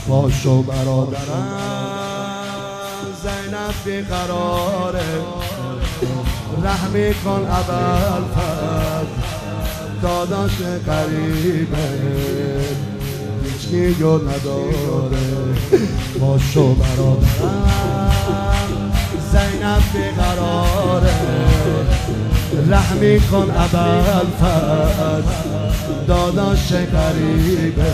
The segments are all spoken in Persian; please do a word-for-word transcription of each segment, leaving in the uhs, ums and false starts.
پاشو برادرم زینب بیقراره رحمی کن ابوالفضل داداش غریبه هیچکی گل نداره پاشو برادرم زینب بیقراره رحمی کن ابوالفضل داداش غریبه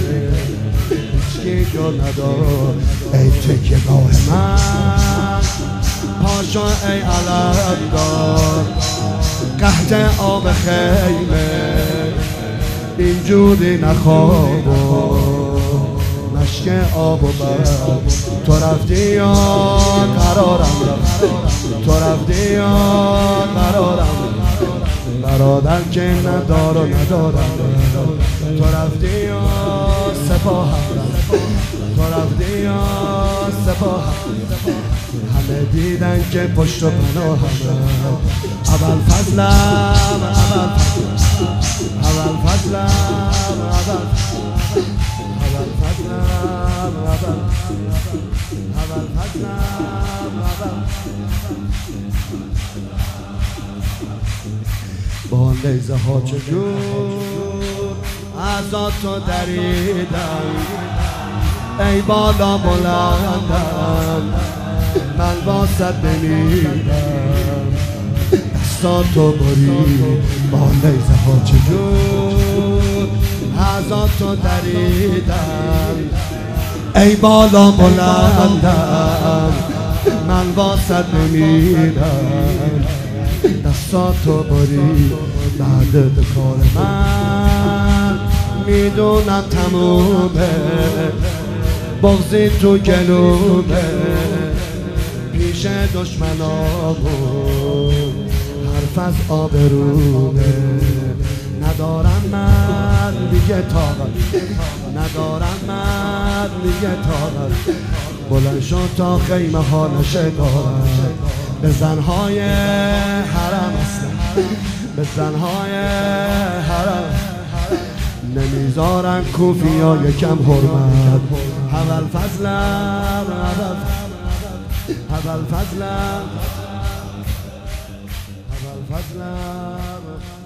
هیچکی گل نداره ای تکیه گاه من پاشو ای علمدار قحط آب خیمه اینجوری نخواب و مشک آب و برد تو رفتی یا قرارم رفت تو رفتی یا قرارم برادر که ندار و ندارم تو رفتی یا سپاهم تو رفتی یا سپاهم همه دیدن که پشت و پناهم ابوالفضلم ابوالفضلم ابوالفضلم ابوالفضلم با نیزه ها چجور از تو دریدم ای بالا بلندم من واسط بمیرم دستاتو برید با نیزه ها چجور از تو دریدم ای بالا بلندم من واسط بمیرم دستاتو برید بعد کار من میدونم تمومه بغضی تو گلومه پیش دشمنامون حرف از آبرومه ندارم من دیگه طاقت ندارم من دیگه طاقت بلند شد تا خیمه ها نشکارم به زنهای حرم هستم به زنهای حرم نمیذارن کوفی ها یکم حرمت ابوالفضلم ابوالفضلم ابوالفضلم